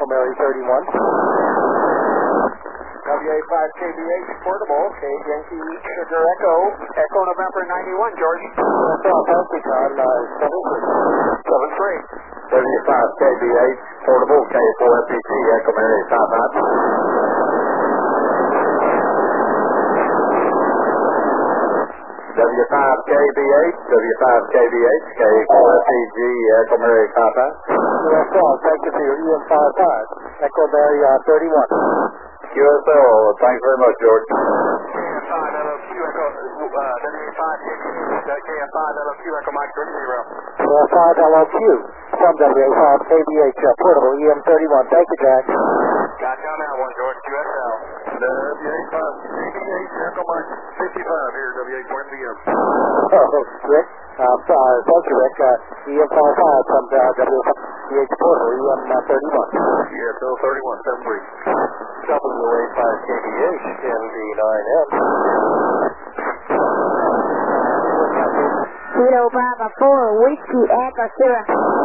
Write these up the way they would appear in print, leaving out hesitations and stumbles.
Echo Mary 31. WA5KBH portable, K Yankee Sugar Echo, Echo November 91, George. Thank you, John. 7-3. W5KBH portable, K4FPG, Echo Mary 55. W5KBH, K4FPG, Echo Mary 55. QSL, thank you for your EM55, Echo Mary 31. QSL, thanks very much, George. KF5 LOQ Echo, WA5KBH, KF5 LOQ Echo Mike 30. KF5 LOQ from WA5KBH portable EM31. Thank you, Jack. Gotcha on that one, George. QSL. WA5KBH, Echo Mike 55 here, WA4MBM. Rick, thank you, Rick. EM55 from WA5KBH portable EM31. QSL 31, 7-3. WA5KBH MD9M. Kilo Bravo 4, Whiskey Echo Sierra.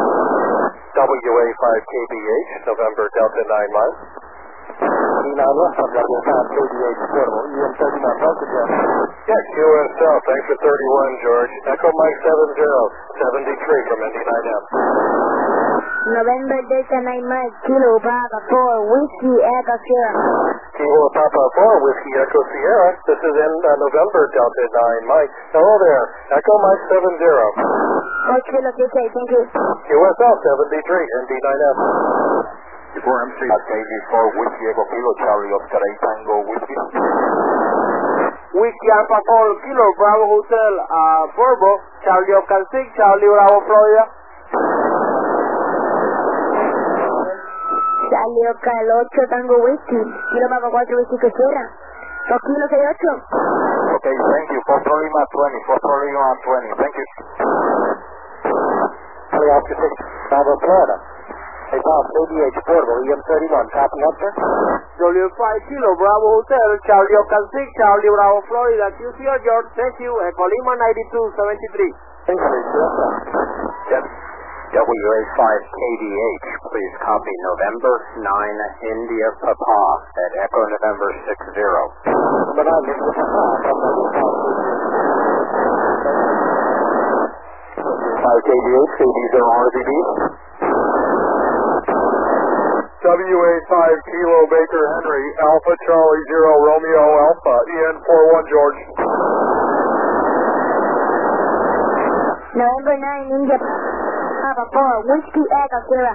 WA5KBH, November Delta 9 Mike. D9 from WA5KBH portable EM31. Thank you, Jeff. Yeah, QSL, thanks for 31, George. Echo Mike 70, 73 from ND9M. November Delta 9 Mike, Kilo Bravo 4, Whiskey Echo Sierra. Kilo Papa 4, Whiskey Echo Sierra. This is in November Delta 9 Mike. Hello there, Echo Mike 70. Okay, thank you. QSL 73, ND9M. Before MC. KG4, Whiskey Echo Kilo, Charlie Oscar 8 Tango, Whiskey. Whiskey Alpha 4, Kilo Bravo Hotel, Verbo, Charlie Oscar 6, Charlie Bravo, Florida. Charlie Oscar 8 Tango Whiskey, Kilo Bravo 4, Whiskey Echo Sierra. 2 kilos 68. Okay, thank you. Foxtrot Lima 20, Foxtrot Lima 20, thank you. Charlie Oscar 6, Bravo, Florida. Hey, Bob, KBH portable EM31. Copy, answer. W5 Kilo Bravo Hotel, Charlie Oscar 6, Charlie Bravo, Florida. QCR George, thank you. Echo Lima 9273. Thank you, Yep. WA5KBH, please copy November 9 India Papa at Echo November 60. But I'm in the WA5KBH, KD0RZB. WA5 Kilo Baker Henry, Alpha Charlie 0 Romeo Alpha, EN41 George. November 9 India Papa 4, Whiskey Echo Sierra.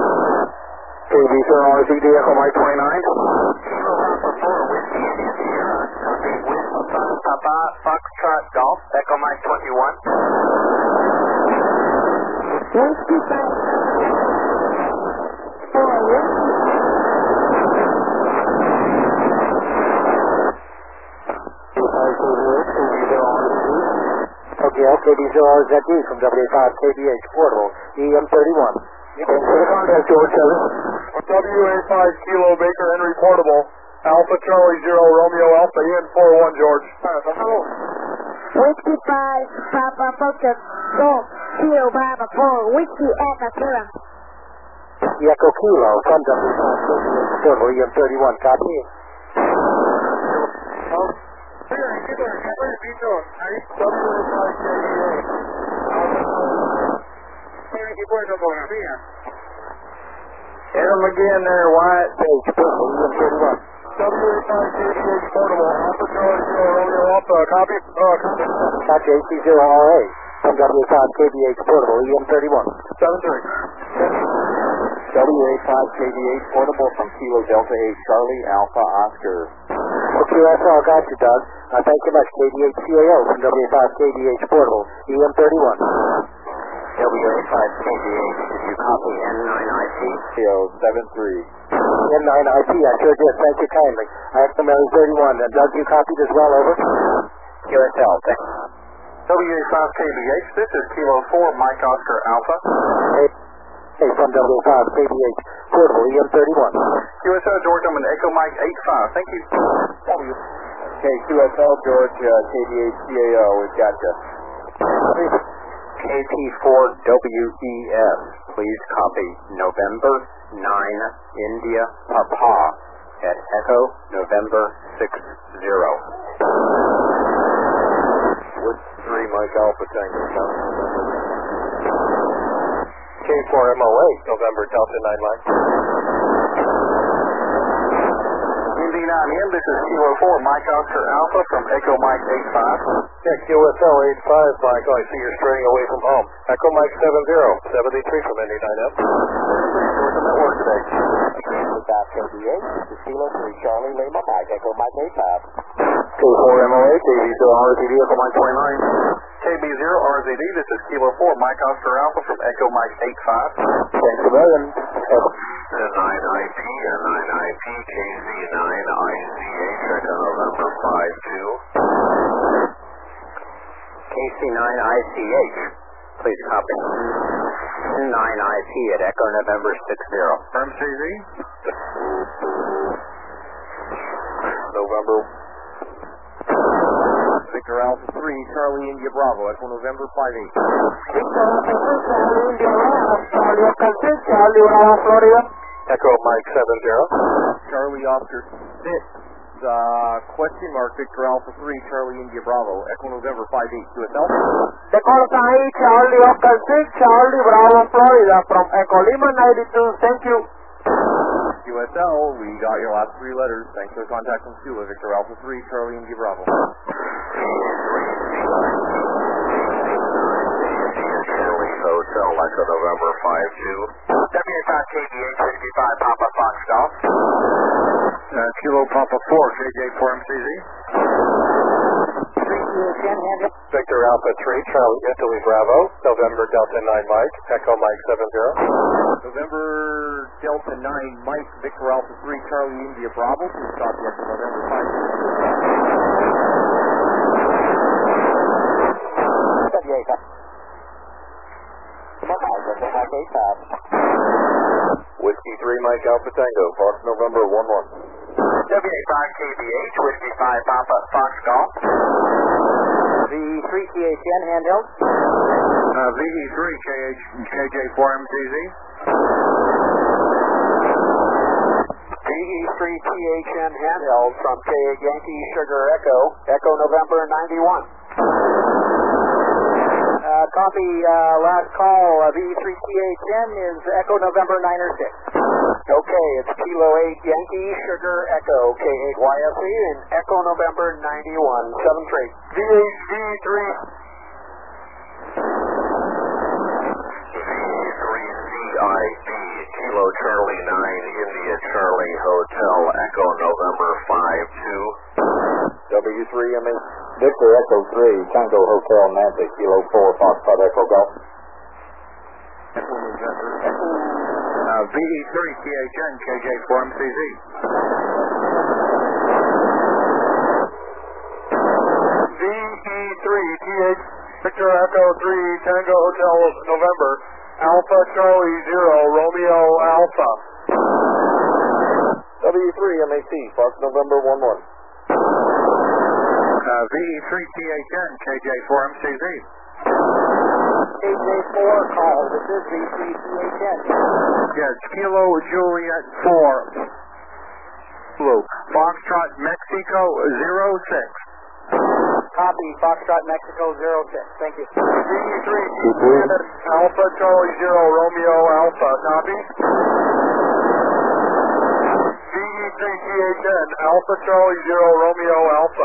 KD0RZB, Echo Mike 29. Kilo Papa 4, Whiskey India Sierra. Copy Whiskey Papa Foxtrot Golf, Echo Mike 21. Whiskey 5 4, Whiskey. Okay, KD0RZD from WA5KBH portable EM31. Thanks for the contact, George 7. WA5 Kilo Baker Henry portable, Alpha Charlie 0 Romeo Alpha, EN41 George. Whiskey 5 Papa Foxtrot Golf, Kilo Bravo 4, Whiskey Echo Sierra. Echo Kilo from WA5KBH portable EM31. Copy. Hit him again there, Wyatt. Page portable EM31. WA5KBH portable, Alpha Charlie 0 Romeo Alpha, copy. Catch AC0RA from WA5KBH portable EM31. 7-3. WA5KBH portable from Kilo Delta 8 Charlie Alpha Oscar. Okay, that's all. Got you, Doug. Thank you much. KDH-CAO from WA5KBH portable EM31. WA5KBH, did you copy N9IP? CO73. N9IP, I sure did. Thank you kindly. Echo Mary 31. Doug, you copied as well, over? QSL, thanks. WA5KBH, this is Kilo 4 Mike Oscar Alpha. Hey, from WA5KBH portable EM31. QSL George, I'm an Echo Mike 85. Thank you. Okay, QSL George, KDH-CAO, we've got you. KT4WES, please copy November 9 India Papa at Echo November 60. Wood 3 Mike Alpha Tango. K4MOA, November Delta 9 Mike. Indy 9M, this is Kilo 4 Mike Oscar Alpha from Echo Mike 85. Yeah, QSL 85 Mike, I see you're straying away from home. Echo Mike 70, 73 from Indy 9M. Where's the network today? KBH, this is Kilo 3 Charlie Lima Mike, Echo Mike 85. K4MOA, KB0 RZD, Echo Mike 29. KB0 RZD, this is Kilo 4 Mike Oscar Alpha from Echo Mike 85. Thanks a million. 9IP, KC9ICH, Echo November 52. KC9ICH, please copy. 9IP at Echo November 60. MCZ? November. Victor Alpha 3, Charlie India Bravo, Echo November 58. Victor Alpha 3, Charlie India Bravo, Charlie Oscar 6, Charlie Bravo, Florida. Echo Mike 70. Charlie Oscar 6, question mark, Victor Alpha 3, Charlie India Bravo, Echo November 58. QSL? Victor Alpha 3, Charlie Oscar 6, Charlie Bravo, Florida, from Echo Lima 92, thank you. QSL, we got your last 3 letters. Thanks for the contact from Cuba, Victor Alpha 3, Charlie India Bravo. Hotel, Echo November 52. WA5 KBH 65 Papa Fox Golf. Kilo Papa 4, KJ4 MCZ. Victor Alpha 3 Charlie Italy Bravo, November Delta 9 Mike, Echo Mike 70. November Delta 9 Mike, Victor Alpha 3, Charlie India Bravo. Please copy Echo November 58. Whiskey 3 Mike Alpha Tango, Fox November 11. WA5 KBH, Whiskey 5 Papa Fox Golf. V3THN handheld. VE3 KJ4 MCZ. VE3THN handheld from K Yankee Sugar Echo, Echo November 91. Copy, last call, V3THN is Echo November 9 or 6. Okay, it's Kilo 8 Yankee Sugar Echo, K8YFE, and Echo November 91, 73. VHV3. V3CID, Kilo Charlie 9, India Charlie Hotel, Echo November 52. W3MA Victor Echo 3 Tango Hotel Nancy, Kilo 4 Foxtrot Echo Golf. VE3 THN KJ4 MCZ. VE3 TH Victor Echo 3 Tango Hotel November, Alpha Charlie 0 Romeo Alpha. W3MAC Fox November 11. VE3 THN KJ4 MCZ. KJ4 call, this is V3THN. Yes, Kilo Juliet 4. Blue. Foxtrot Mexico 06. Copy, Foxtrot Mexico 06. Thank you. VE3 Alpha Charlie 0 Romeo Alpha. Copy. VE3 THN Alpha Charlie 0 Romeo Alpha.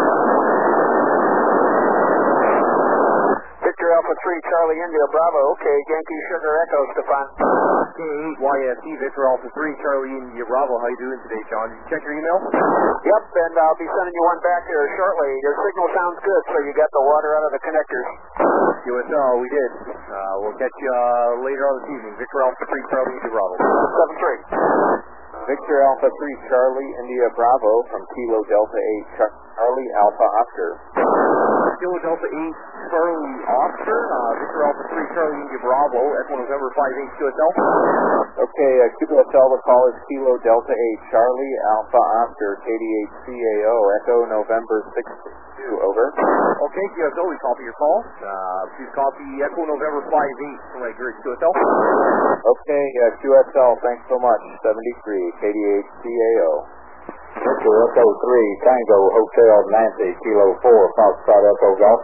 Victor Alpha 3 Charlie India Bravo, okay, Yankee Sugar Echo, Stefan. K8YFE, Victor Alpha 3, Charlie India Bravo. How you doing today, John? Did you check your email? Yep, and I'll be sending you one back here shortly. Your signal sounds good, so you got the water out of the connectors. QSL, we did. We'll catch you later on this evening. Victor Alpha 3, Charlie India Bravo. 7-3. Victor Alpha 3 Charlie India Bravo from Kilo Delta 8 Charlie Alpha Oscar. Kilo Delta 8, Charlie Oscar, Victor Alpha 3 Charlie India Bravo, Echo November 58 QSL. Okay, QSL, the call is Kilo Delta 8 Charlie Alpha Oscar KDH CAO, Echo November 62, over. Okay, QSL, we copy your call. Please copy Echo November 58 from Edgar QSL. Okay, QSL, thanks so much. 73, KDH CAO. Victor Echo 3, Tango Hotel Nancy, Kilo 4, Foxtrot Echo Golf.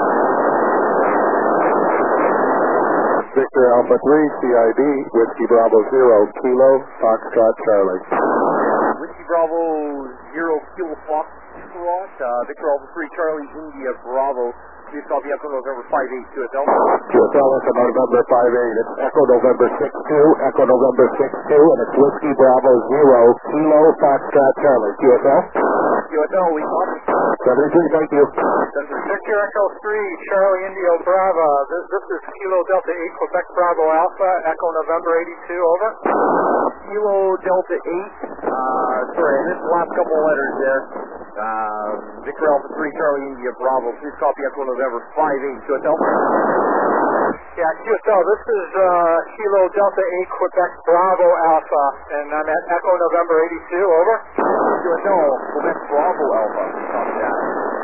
Victor Alpha 3, CID, Whiskey Bravo 0, Kilo, Foxtrot Charlie. Whiskey Bravo 0, Kilo Foxtrot, Victor Alpha 3 Charlie India Bravo. Please copy Echo November 58 QSL. QSL, Echo November 58, it's Echo November 62, Echo November 62, and it's Whiskey Bravo 0, Kilo, Foxtrot Charlie. QSL? QSL, we copy. 73, thank you. Victor Echo 3, Charlie Indio Bravo. This is Kilo Delta 8, Quebec Bravo Alpha, Echo November 82, over. Kilo Delta 8, sorry, I missed the last couple of letters there. Victor Alpha 3 Charlie India Bravo. Please copy Echo November 58 QSL. Yeah, QSL, this is Kilo Delta 8, Quebec Bravo Alpha, and I'm at Echo November 82, over. QSL, Quebec Bravo Alpha. Copy that.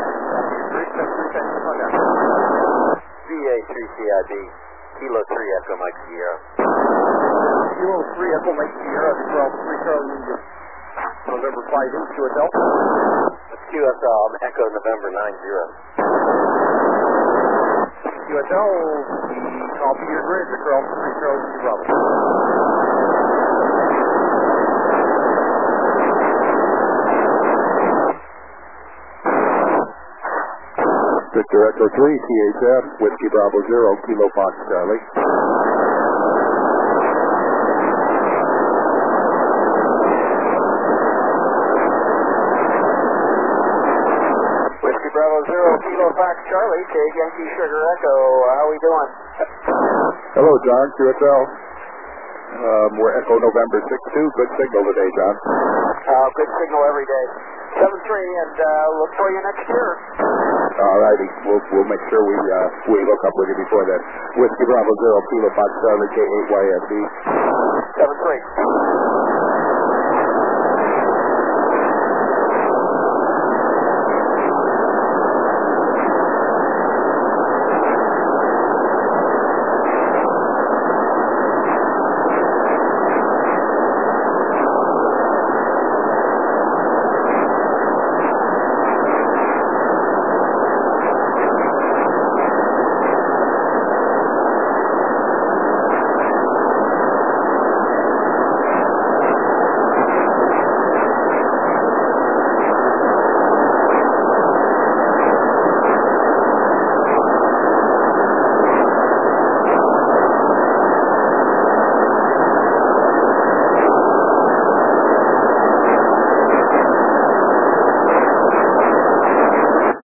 VA3 CID, Kilo 3 Echo Mike Sierra. Kilo 3 Echo Mike Sierra, Victor Alpha 3 Charlie India November 58 QSL. QSL, I'm Echo November 90. QSL, we copy your grid, Victor Alpha 3 Charlie India Bravo. Victor Echo 3, THF, Whiskey Bravo 0, Kilo Fox Charlie. Whiskey Bravo 0, Kilo Fox Charlie, K Yankee Sugar Echo. How we doing? Hello, John, QSL. We're Echo November 62. Good signal today, John. Good signal every day. 7-3, and look for you next year. All righty. We'll make sure we hook up with you before then. Whiskey Bravo 0, Kilo Fox Charlie, K8YSB. 7-3.